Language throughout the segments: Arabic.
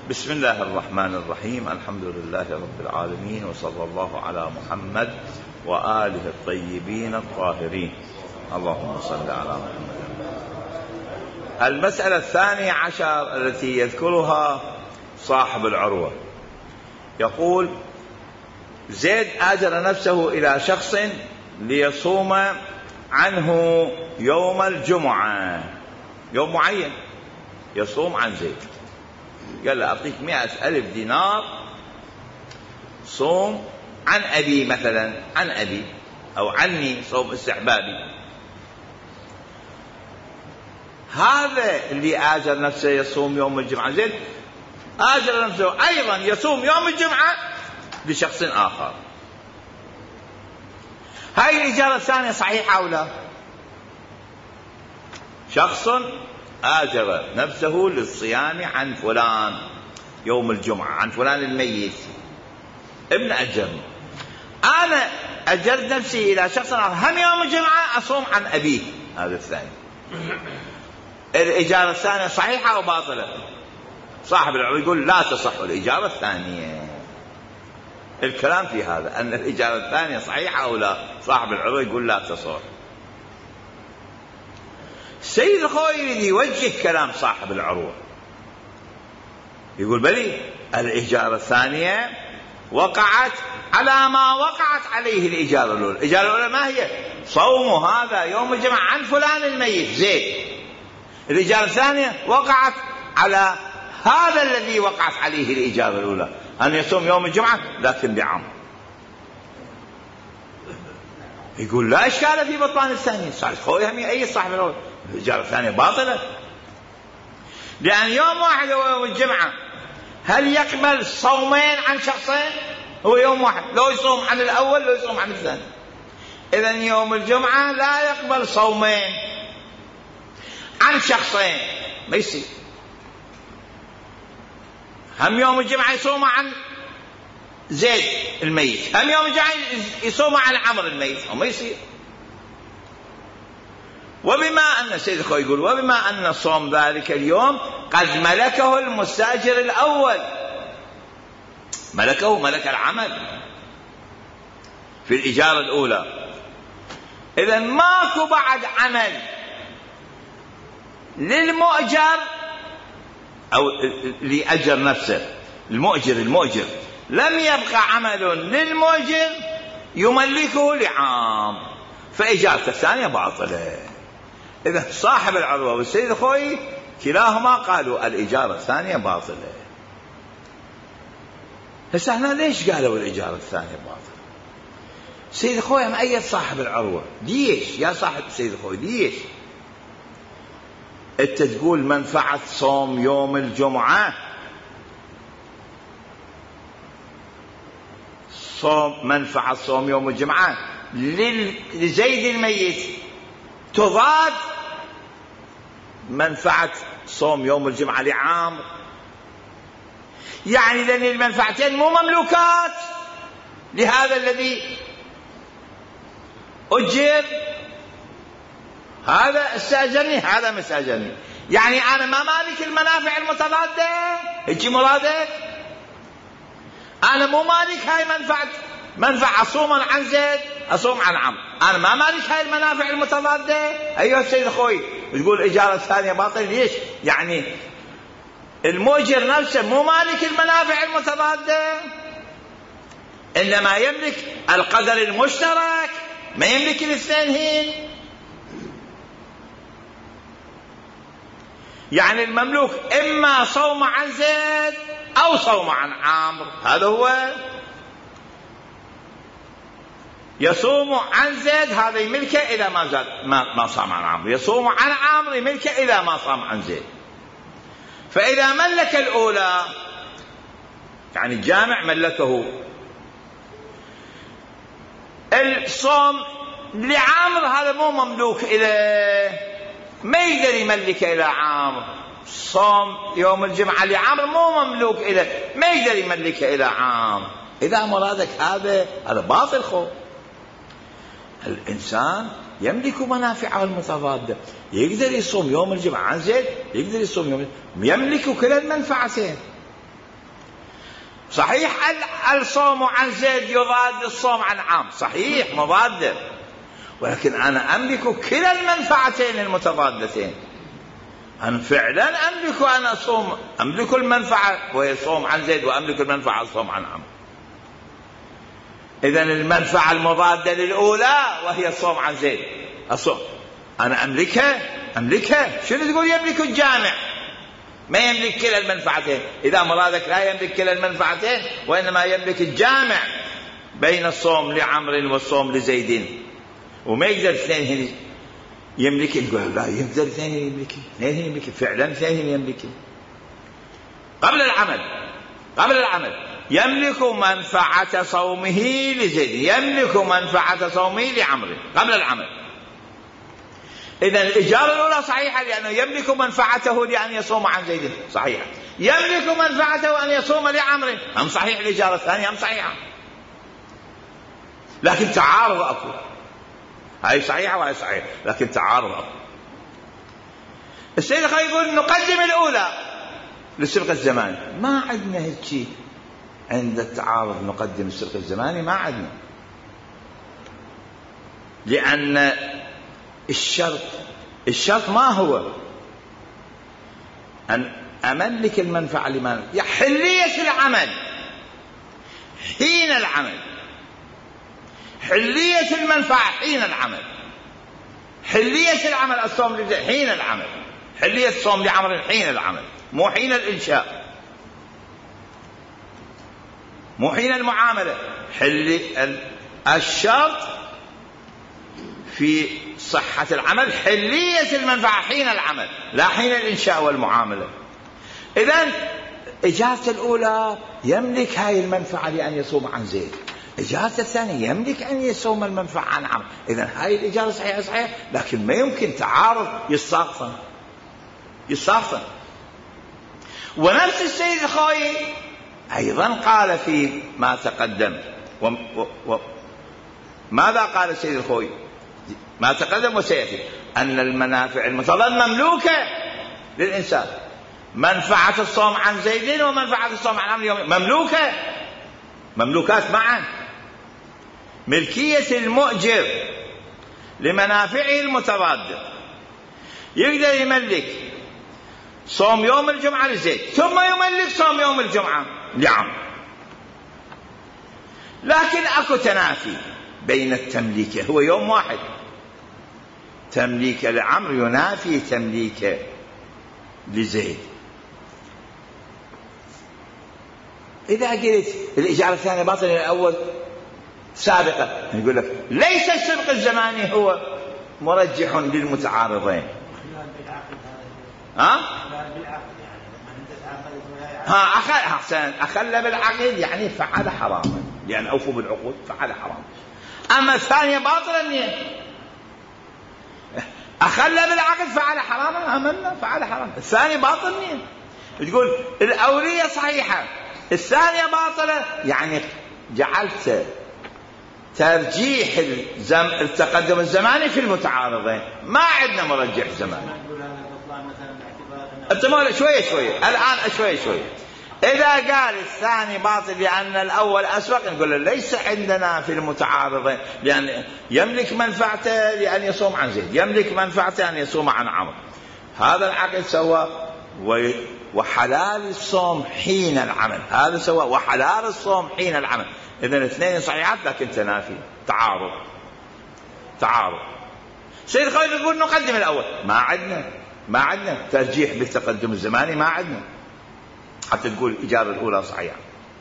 بسم الله الرحمن الرحيم. الحمد لله رب العالمين، وصلى الله على محمد وآله الطيبين الطاهرين. اللهم صل على محمد. المسألة 12 التي يذكرها صاحب العروة، يقول: زيد آجر نفسه إلى شخص ليصوم عنه يوم الجمعة، يوم معين يصوم عن زيد. قال له: أعطيك 100,000 دينار صوم عن أبي، مثلا عن أبي أو عني، صوم استحبابي. هذا اللي آجر نفسه يصوم يوم الجمعة، زيد آجر نفسه أيضا يصوم يوم الجمعة لشخص آخر. هاي الإجارة الثانية صحيحة أو لا؟ شخص آجر نفسه للصيام عن فلان يوم الجمعة، عن فلان الميت، ابن أجرني. أنا أجرت نفسي إلى شخص آخر هم يوم الجمعة أصوم عن أبيه. هذا الثاني. الإجارة الثانية صحيحة أو باطلة؟ صاحب العروة يقول: لا تصح الإجارة الثانية. الكلام في هذا أن الإجارة الثانية صحيحة أو لا. صاحب العروة يقول: لا تصح. السيد الخوئي يريد يوجه كلام صاحب العروة، يقول: بلي الإجارة الثانية وقعت على ما وقعت عليه الإجارة الأولى. الإجارة الأولى ما هي؟ صوم هذا يوم الجمعة عن فلان الميت زيد. الإجارة الثانية وقعت على هذا الذي وقعت عليه الإجارة الأولى، أن يصوم يوم الجمعة لكن بعام. يقول: لا إشكال في بطلان الثانية. صاحب الخوئي هم أي صاحب العروة الإجارة الثانية باطلة، لأن يوم واحد هو يوم الجمعة. هل يقبل صومين عن شخصين؟ هو يوم واحد، لو يصوم عن الأول لو يصوم عن الثاني. إذن يوم الجمعة لا يقبل صومين عن شخصين، ما يصير. هم يوم الجمعة يصوم عن زيد الميت، هم يوم الجمعة يصوم عن عمرو الميت، وما يصير. وبما أن السيد الخوئي يقول: وبما أن صوم ذلك اليوم قد ملكه المستأجر الأول، ملك العمل في الإجارة الأولى، إذن ماكو بعد عمل للمؤجر أو لأجر نفسه. المؤجر لم يبقى عمل للمؤجر يملكه لعام، فإجارة الثانية باطلة. إذا صاحب العروة والسيد الخوئي كلاهما قالوا الإجارة الثانية باطلة. هسه هنا ليش قالوا الإجارة الثانية باطلة؟ السيد الخوئي مأيد صاحب العروة. ليش يا صاحب السيد الخوئي؟ ليش أنت تقول منفعة صوم يوم الجمعة، منفعة صوم يوم الجمعة لزيد الميت تضاد منفعة صوم يوم الجمعة لعامر؟ يعني لأن المنفعتين مو مملوكات لهذا الذي أجر. هذا استأجرني، هذا مستأجرني، يعني أنا ما مالك المنافع المتضادة. هيجي مرادك؟ أنا مو مالك هاي منفعة أصوم عن زيد أصوم عن عمرو، أنا ما مالك هاي المنافع المتضادة. أيها السيد الخوئي تقول الإجارة الثانية باطل. ليش؟ يعني المؤجر نفسه مو مالك المنافع المتضادة، إنما يملك القدر المشترك، ما يملك الاثنين. يعني المملوك إما صوم عن زيد أو صوم عن عمرو. هذا هو يصوم عن زيد، هذا يملكه إذا ما زاد ما صام عن عمرو. يصوم عن عمرو يملكه إذا ما صام عن زيد. فإذا ملك الأولى يعني الجامع ملكه الصوم لعامر، هذا مو مملوك إلى ما يقدر يملك إلى عامر. صوم يوم الجمعة لعامر مو مملوك إلى ما يقدر يملك إلى عامر. إذا مرادك هذا باطل. خو الإنسان يملك منافعه المتضادة، يقدر يصوم يوم الجمعة عن زيد، يقدر يصوم يوم، يملك كلا المنفعتين. صحيح الصوم عن زيد يضاد الصوم عن عام، صحيح مضاد، ولكن أنا أملك كلا المنفعتين المتضادتين. أنا فعلا أملك أن أصوم، أملك المنفعة وهي الصوم عن زيد، وأملك المنفعة الصوم عن عام. إذن المنفعة المضادة للأولى وهي الصوم عن زيد، الصوم أنا أملكها. شنو تقول يملك الجامع؟ ما يملك كلا المنفعتين. إذا مرادك لا يملك كلا المنفعتين وإنما يملك الجامع بين الصوم لعمر والصوم لزيد، وما يقدر اثنين يملك. يقول لا يقدر اثنين يملك فعلا اثنين يملك. قبل العمل يملك منفعة صومه لزيد، يملك منفعة صومه لعمر قبل العمل. إذن الإجارة الأولى صحيحة لأنه يملك منفعته لأن يصوم عن زيد، صحيحة. يملك منفعته أن يصوم لعمر، أم صحيح الإجارة الثانية أم صحيحة، لكن تعارض أكو، هاي صحيحة وهي صحيحة لكن تعارض أكو. السيد الخوي يقول نقدم الأولى للسبق الزماني. ما عندنا هيك عند التعارض نقدم السبق الزماني، ما عندنا، لأن الشرط ما هو أن أملك المنفعة لمن حلية العمل حين العمل، حلية المنفعة حين العمل، حلية العمل الصوم حين العمل، حلية الصوم لعمل حين العمل، مو حين الإنشاء، مو حين المعاملة. الشرط في صحة العمل حلية المنفعة حين العمل لا حين الإنشاء والمعاملة. إذن إجازة الأولى يملك هاي المنفعة لأن يصوم عن زيد، إجازة الثانية يملك أن يصوم المنفعة عن عمر. إذن هاي الإجازة صحيحة لكن ما يمكن تعارض، يصافن. ونفس السيد الخوي أيضا قال في ما تقدم. ماذا قال السيد الخوي؟ ما تقدم وسيأتي أن المنافع المتضادة مملوكة للإنسان، منفعة الصوم عن زيد ومنفعة الصوم عن عمر مملوكة، مملوكات معا. ملكية المؤجر لمنافعه المتضادة، يقدر يملك صوم يوم الجمعة لزيد ثم يملك صوم يوم الجمعة لعمر، لكن أكو تنافي بين التمليك، هو يوم واحد، تمليك لعمر ينافي تمليك لزيد. إذا قلت الإجارة الثانية باطلة الأول سابقة، يقول لك ليس السبق الزماني هو مرجح للمتعارضين. أخل بالعقد يعني فعل حراما، يعني أوفوا بالعقود فعل حراما. أما الثانية باطلة، أخل بالعقد فعل حراما، أمنا فعل حراما. الثاني باطل، تقول الأولية صحيحة الثانية باطلة، يعني جعلت ترجيح التقدم الزماني في المتعارضين، ما عندنا مرجح زماني. شوية الآن شوية. إذا قال الثاني باطل لأن الأول أسبق، نقول ليس عندنا في المتعارضين، لأن يملك منفعته لأن يصوم عن زيد، يملك منفعته أن يصوم عن عمر. هذا العقد سوى وحلال الصوم حين العمل، هذا سوى وحلال الصوم حين العمل. إذن الاثنين صحيحات لكن تنافي، تعارض. سيد الخوي يقول نقدم الأول، ما عندنا ترجيح بالتقدم الزماني، ما عندنا حتى تقول الإجارة الأولى صحيحة.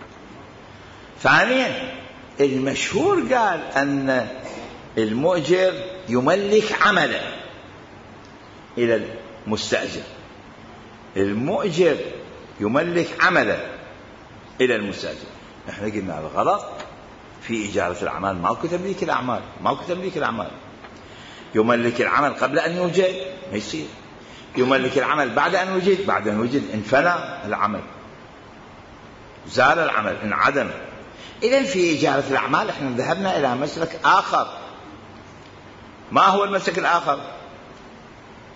ثانيا المشهور قال أن المؤجر يملك عمله إلى المستأجر، المؤجر يملك عمله إلى المستأجر. احنا قلنا الغلط في إجارة الأعمال، ماكو تمليك الأعمال. يملك العمل قبل أن يوجد ما يصير، يملك العمل بعد أن وجد انفنى العمل، زال العمل، انعدم. إذن في إجارة الأعمال احنا ذهبنا إلى مسلك آخر. ما هو المسلك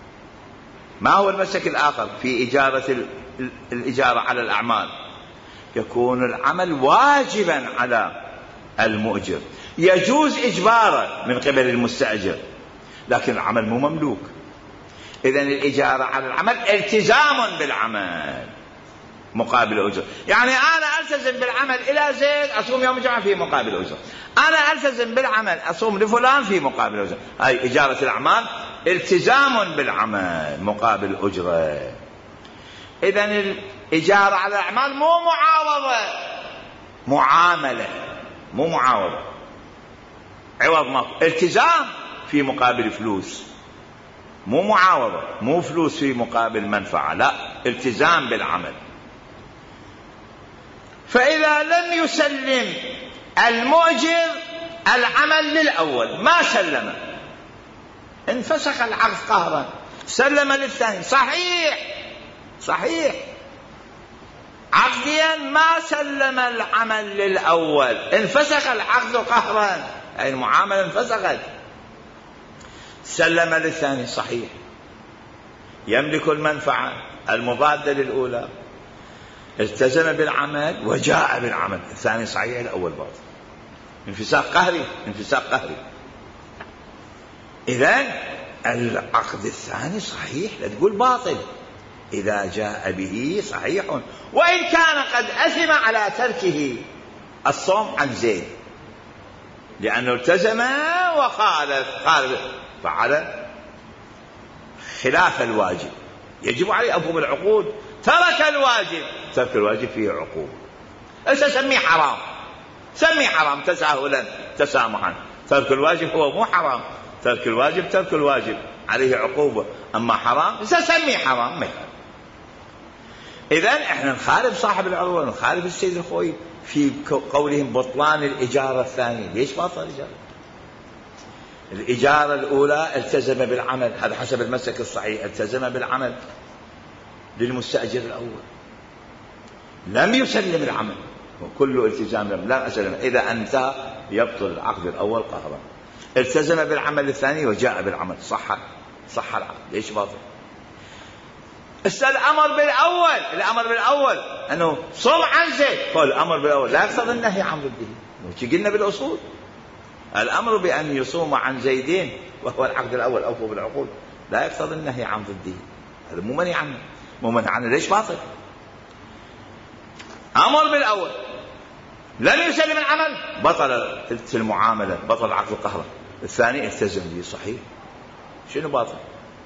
الآخر؟ في إجارة الإجارة على الأعمال؟ يكون العمل واجبا على المؤجر، يجوز إجباره من قبل المستأجر، لكن العمل مو مملوك. إذن الإجارة على العمل التزام بالعمل مقابل أجر. يعني أنا ألتزم بالعمل إلى زيد أصوم يوم الجمعة في مقابل أجر، أنا ألتزم بالعمل أصوم لفلان في مقابل أجر. هاي إجارة الأعمال التزام بالعمل مقابل أجرة. إذن الإجارة على الأعمال مو معاوضة، معاملة، مو معاوضة، عوض ما التزام في مقابل فلوس، مو معاوضة، مو فلوس في مقابل منفعة، لا، التزام بالعمل. فإذا لم يسلم المؤجر العمل للأول، ما سلم، انفسخ العقد قهرا، سلم للثاني، صحيح عقديا ما سلم العمل للأول، انفسخ العقد قهرا، أي المعاملة انفسخت، سلم للثاني، صحيح، يملك المنفعة المضادة للأولى، التزم بالعمل وجاء بالعمل، الثاني صحيح الأول باطل، انفساخ قهري. إذن العقد الثاني صحيح، لا تقول باطل، إذا جاء به صحيح، وإن كان قد أثم على تركه الصوم عن زيد، لأنه التزم وخالف، فعل خلاف الواجب، يجب عليه أفهم العقود، ترك الواجب، ترك الواجب فيه عقوبة. سميه حرام تساهلا تسامحا، ترك الواجب هو مو حرام، ترك الواجب عليه عقوبة، أما حرام سميه حرام مثلا. إذن احنا نخالف صاحب العروة، نخالف السيد الخوي في قولهم بطلان الإجارة الثانية. ليش باطل الإجارة الأولى التزم بالعمل، هذا حسب المسلك الصحيح، التزم بالعمل للمستأجر الأول، لم يسلم العمل، وكل التزام لا أسلم، إذا أنتهى يبطل العقد الأول قهرا. التزم بالعمل الثاني وجاء بالعمل، صح العقد. ليش باطل؟ الأمر بالأول أنه صم عن زيد، قال الأمر بالأول لا يقتضي النهي عن ضده، وش قلنا بالأصول؟ الأمر بأن يصوم عن زيدين وهو العقد الأول أوفوا بالعقود لا يقتضي النهي عن ضده، هذا مو منع عنه. ليش باطل؟ أمر بالأول، لم يسلم العمل، بطل المعاملة، بطل عقد القهر. الثاني التزم به، صحيح، شنو باطل؟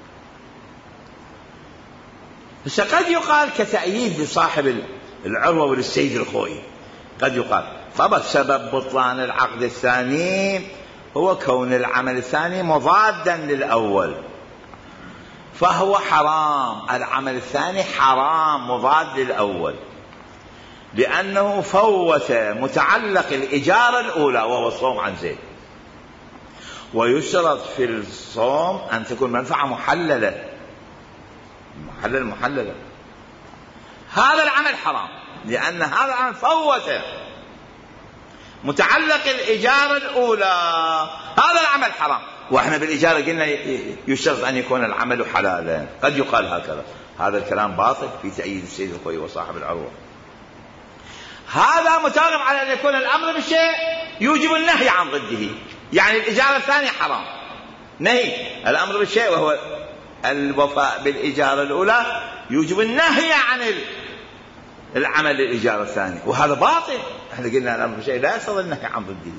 بس قد يقال كتأييد لصاحب العروة وللسيد الخوي، قد يقال طبعا سبب بطلان العقد الثاني هو كون العمل الثاني مضادا للأول، فهو حرام، العمل الثاني حرام مضاد للأول، لأنه فوت متعلق الإجارة الأولى وهو الصوم عن زيد. ويشترط في الصوم أن تكون منفعة محللة، هذا العمل حرام، لأن هذا العمل فوت متعلق الإجارة الأولى، هذا العمل حرام. وإحنا بالإجارة قلنا يشترط أن يكون العمل حلالا، قد يقال هكذا، هذا الكلام باطل في تأييد السيد الخوي وصاحب العروة. هذا مترتب على أن يكون الأمر بالشيء يوجب النهي عن ضده، يعني الإجارة الثانية حرام، نهي الأمر بالشيء وهو الوفاء بالإجارة الأولى يوجب النهي عن العمل للإجارة الثانية، وهذا باطل. احنا قلنا الأمر بالشيء لا يقتضي النهي عن ضده.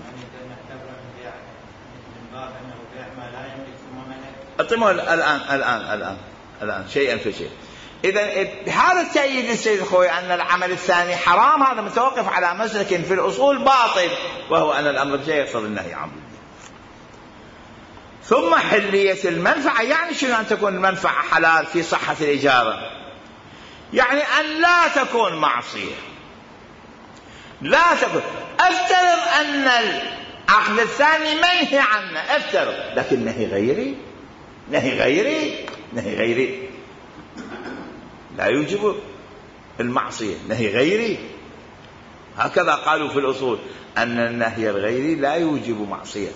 أطمئن الآن شيئا فشيء. إذا بهذا التأييد للسيد الخوي أن العمل الثاني حرام، هذا متوقف على مسلك في الأصول باطل، وهو أن الأمر بالشيء يقتضي النهي عن ضده. ثم حلية المنفعة، يعني شنو أن تكون المنفعة حلال في صحة الإجارة؟ يعني أن لا تكون معصية، لا تكون. افترض أن العقد الثاني منهي عنه، افترض، لكن نهي غيري لا يوجب المعصية، نهي غيري، هكذا قالوا في الأصول أن النهي الغيري لا يوجب معصية.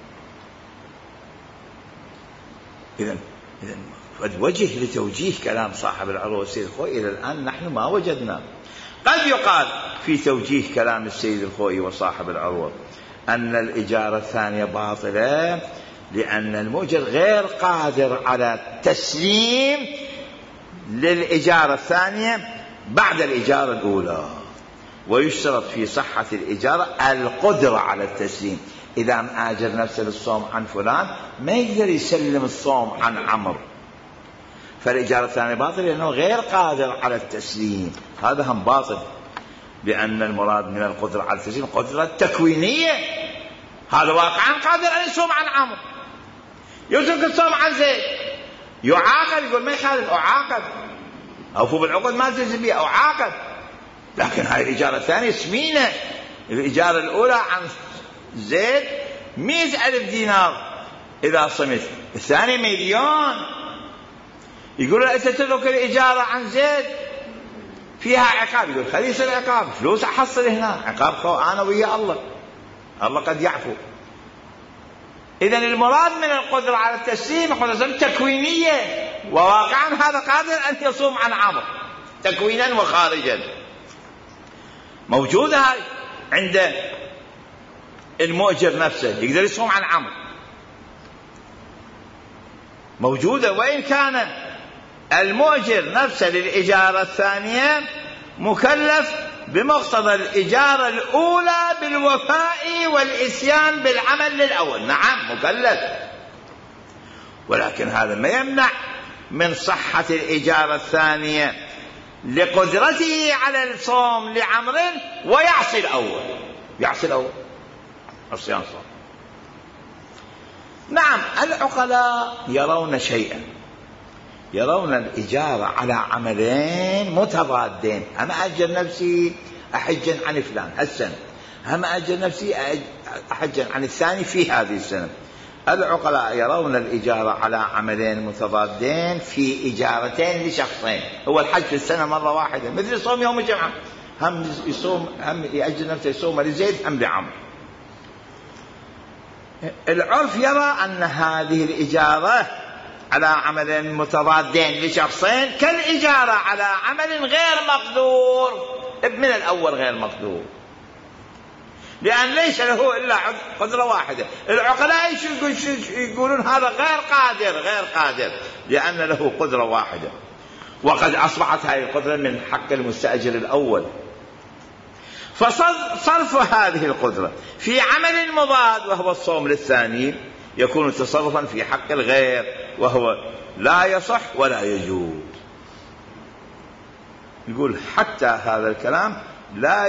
إذن وجه لتوجيه كلام صاحب العروة والسيد الخوي إلى الآن نحن ما وجدنا. قد يقال في توجيه كلام السيد الخوئي وصاحب العروة أن الإجارة الثانية باطلة لأن المؤجر غير قادر على تسليم للإجارة الثانية بعد الإجارة الأولى، ويشترط في صحة الإجارة القدرة على التسليم. إذا آجر نفسه للصوم عن فلان ما يقدر يسلم الصوم عن عمرو، فالإجارة الثانية باطل لأنه غير قادر على التسليم. هذا هم باطل، لأن المراد من القدرة على التسليم قدرة تكوينية. هذا واقعا قادر أن يصوم عن عمرو، يترك الصوم عن زيد، يعاقب، يقول ما يخالف أعاقب، أوفوا بالعقد ما تلزم بي أعاقب. لكن هذه الإجارة الثانية سمينة. الإجارة الأولى عن زيد 100,000 دينار إذا صمت، الثانية 1,000,000. يقول له أنت تترك الإجارة عن زيد فيها عقاب، يقول خليه يصير عقاب، فلوس أحصل هنا عقاب أنا ويا الله، الله قد يعفو. إذن المراد من القدرة على التسليم قدرة تكوينية، وواقعا هذا قادر أن يصوم عن عمرو تكوينا وخارجا. موجودة هاي عند المؤجر نفسه، يقدر يصوم عن عمرو، موجودة. وإن كان المؤجر نفسه للإجارة الثانية مكلف بمقتضى الإجارة الأولى بالوفاء والإتيان بالعمل للأول، نعم مكلف، ولكن هذا ما يمنع من صحة الإجارة الثانية لقدرته على الصوم لعمر ويعصي الأول، يعصي الأول عصيان صوم. نعم العقلاء يرون شيئا، يرون الإجارة على عملين متضادين، أما أجر نفسي أحجا عن فلان هالسنة، أما أجر نفسي أحجا عن الثاني في هذه السنة. العقلاء يرون الإجارة على عملين متضادين في إجارتين لشخصين، هو الحج في السنة مرة واحدة، مثل صوم يوم الجمعة، هم يصوم، هم يأجر نفسه يصوم لزيد هم لعمر. العرف يرى أن هذه الإجارة على عمل متضادين لشخصين كالإجارة على عمل غير مقدور من الأول، غير مقدور، لأن ليس له إلا قدرة واحدة. العقلاء يقولون هذا غير قادر، غير قادر لأن له قدرة واحدة، وقد أصبحت هذه القدرة من حق المستأجر الأول، فصرف هذه القدرة في عمل مضاد وهو الصوم للثاني يكون تصرفا في حق الغير، وهو لا يصح ولا يجوز. يقول حتى هذا الكلام لا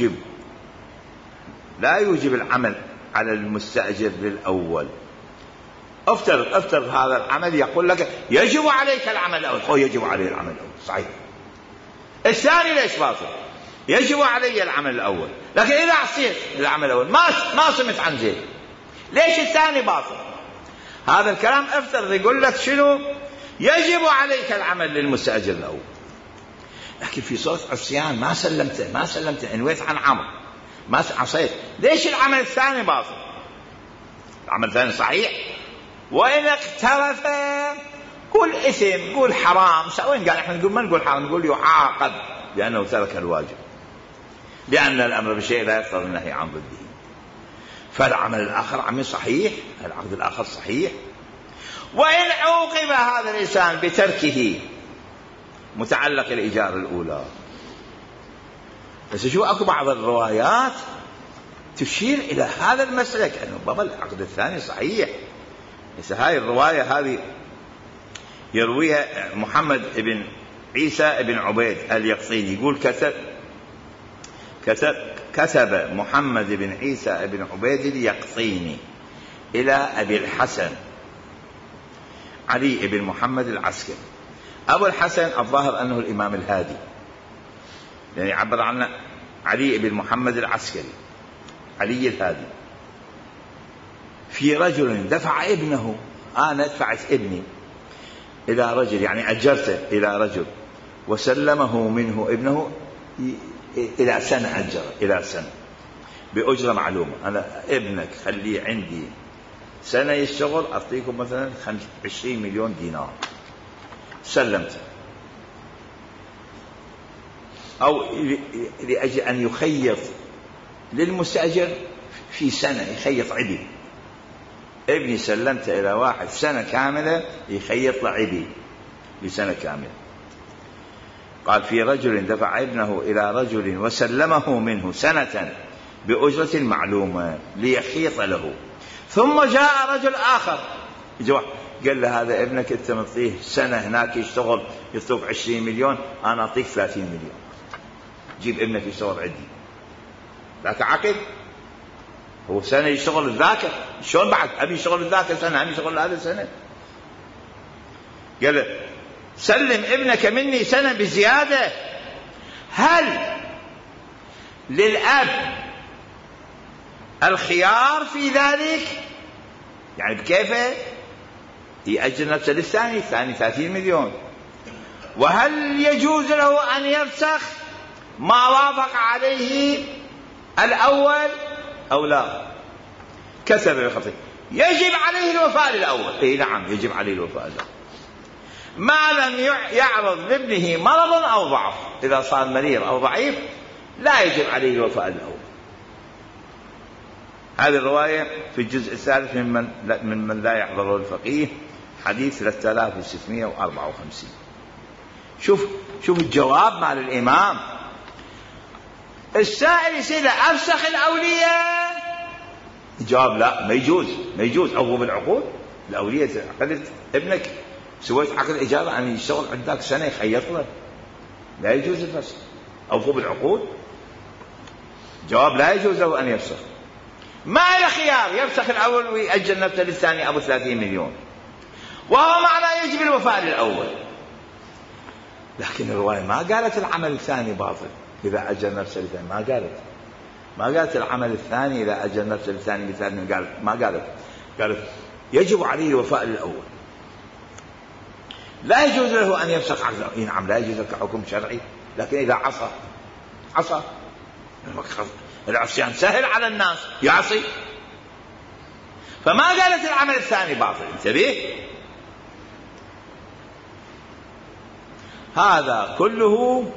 يوجب العمل على المستأجر للأول. افترض هذا العمل يقول لك يجب عليك العمل الأول، هو يجب عليه العمل الأول صحيح، الثاني ليش باطل؟ يجب علي العمل الأول، لكن إذا عصيت العمل الأول ما صمت عن زيد، ليش الثاني باطل؟ هذا الكلام افترض يقول لك شنو؟ يجب عليك العمل للمستأجر الأول، لكن في صورة عصيان ما سلمت انويت عن عمر، ما عصيت، ليش العمل الثاني باطل؟ العمل الثاني صحيح، وإن اقترف قول إثم، قول حرام، وين قال احنا نقول ما نقول حرام، نقول يعاقب لأنه ترك الواجب، لأن الأمر بشيء لا يقتضي النهي عن ضده. فالعمل الآخر عمل صحيح، العقد الآخر صحيح. وإن عوقب هذا الإنسان بتركه متعلق الإجارة الأولى، بس شو أكو بعض الروايات تشير إلى هذا المسلك أنه بابا العقد الثاني صحيح. بس هاي الرواية هذه يرويها محمد بن عيسى بن عبيد اليقطيني، يقول كتب محمد بن عيسى بن عبيد اليقطيني إلى أبي الحسن علي بن محمد العسكري. أبو الحسن الظاهر أنه الإمام الهادي، يعني عبر عنه علي بن محمد العسكري، علي الهادي. في رجل دفع ابنه، أنا دفعت ابني إلى رجل، يعني أجرته إلى رجل وسلمه منه ابنه إلى سنة، أجر إلى سنة بأجرة معلومة، أنا ابنك خليه عندي سنة يشتغل أعطيكم مثلا 20 مليون دينار. سلمته، أو لأجل أن يخيط للمستأجر في سنة، يخيط عبي. ابني سلمت إلى واحد سنة كاملة يخيط له عبي لسنة كاملة. قال في رجل دفع ابنه إلى رجل وسلمه منه سنة بأجرة معلومة ليخيط له، ثم جاء رجل آخر قال له هذا ابنك أنت مطيه سنة هناك يشتغل يطلب 20 مليون، أنا أعطيك 30 مليون، جيب ابنك يشتغل عندي. لا تعقد، هو سنة يشتغل الذاكر، شلون بعد أبي يشتغل الذاكر سنة، أبي يشتغل هذا سنة. قال له سلم ابنك مني سنة بزيادة. هل للأب الخيار في ذلك؟ يعني بكيفه يأجل نفسه للثاني، الثاني 30 مليون. وهل يجوز له أن يفسخ ما وافق عليه الأول أو لا؟ كسب الخطيئة يجب عليه الوفاء للأول. إيه نعم يجب عليه الوفاء للأول ما لم يعرض لابنه مرض أو ضعف. إذا صار مريض أو ضعيف لا يجب عليه الوفاء للأول. هذه الرواية في الجزء الثالث ممن لا يحضره الفقيه، حديث 3654. شوف الجواب مال الإمام. السائل يسأل أفسخ الأولية؟ الجواب لا، ما يجوز أوفوا بالعقود. الأولية عقدت ابنك، سويت عقد إجارة أن يشتغل عندك سنة يخيط له، لا يجوز الفسخ. أوفوا بالعقود. جواب لا يجوز له أن يفسخ. ما له خيار، يفسخ الأول ويأجل نفسه للثاني أبو 30 مليون، وهو معنى يجب الوفاء للأول. لكن الرواية ما قالت العمل الثاني باطل إذا أجل نفسه للثاني، ما قالت العمل الثاني إذا أجل نفسه للثاني بثاني، قالت يجب عليه الوفاء للأول. لا يجوز له أن يفسخ عقده. نعم لا يجوز كحكم شرعي، لكن إذا عصى العصيان سهل على الناس، يعصي. فما قالت العمل الثاني باطل. انتبه، هذا كله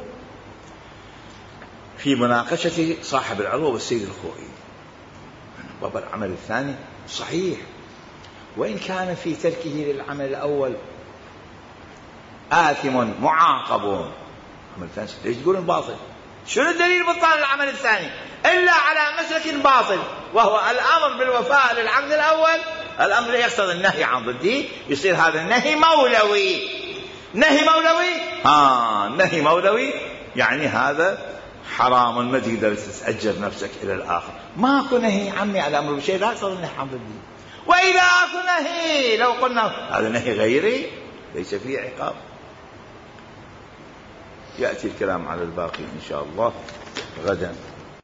في مناقشة صاحب العروة والسيد الخوئي. باب العمل الثاني صحيح، وإن كان في تركه للعمل الأول آثم معاقب. العمل الثاني ليش تقولون باطل؟ شنو الدليل بطلان العمل الثاني إلا على مسلك باطل، وهو الأمر بالوفاء للعقد الأول. الأمر يقتضي النهي عن ضده، يصير هذا النهي مولوي. نهي مولوي يعني هذا حرام، ما تقدر تتأجر نفسك إلى الآخر. ماكو نهي عمي الأمر بشيء لا يقتضي النهي عن ضده. وإذا أكو نهي لو قلنا هذا نهي غيري ليس فيه عقاب. يأتي الكلام على الباقي إن شاء الله غدا.